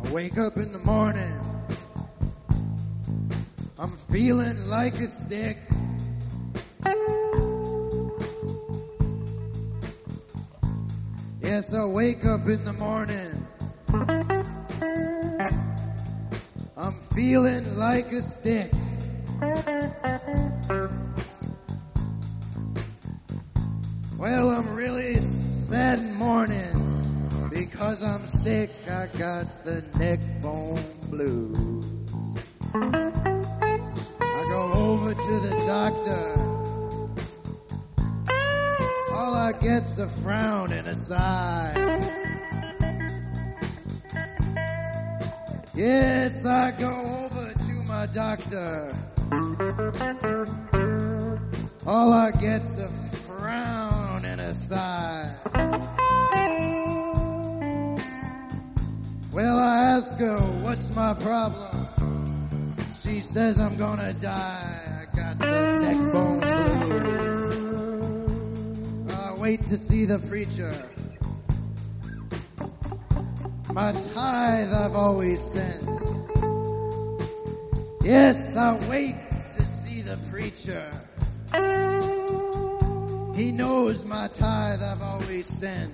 I wake up in the morning, I'm feeling like a stick. Yes, I wake up in the morning, I'm feeling like a stick. Well, I'm really sad and mourning because I'm sick. I got the neck bone blues. I go over to the doctor. All I get's a frown and a sigh. Yes, I go over to my doctor. All I get's a frown and a sigh. Well, I ask her, what's my problem? She says I'm gonna die. I got the neck bone blues. I wait to see the preacher. My tithe I've always sent. Yes, I wait to see the preacher. He knows my tithe I've always sent.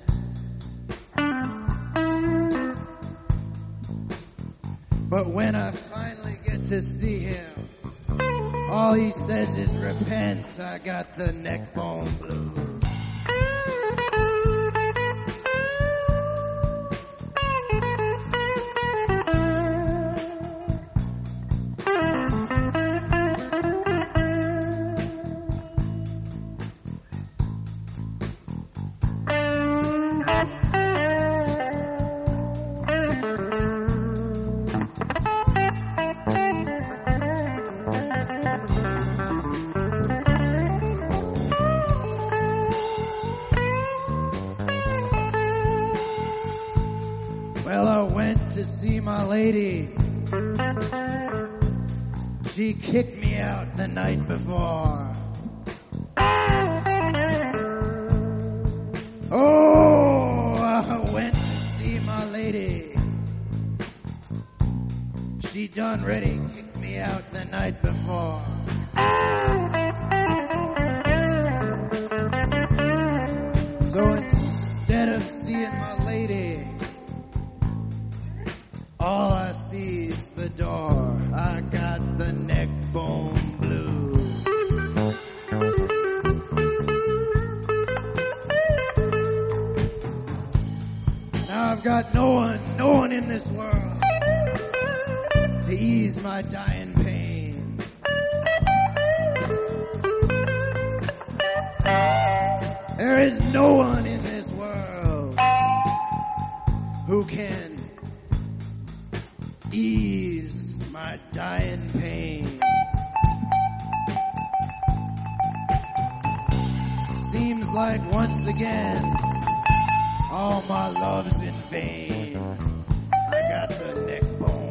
But when I finally get to see him, all he says is repent. I got the neck bone blues. Well, I went to see my lady. She kicked me out the night before. Oh, I went to see my lady. She done ready kicked me out the night before. So instead of seeing my lady, all I see is the door. I got the neck bone blues. Now I've got no one in this world to ease my dying pain. There is no one in this world who can ease my dying pain. Seems like once again all my love's in vain. I got the neck bone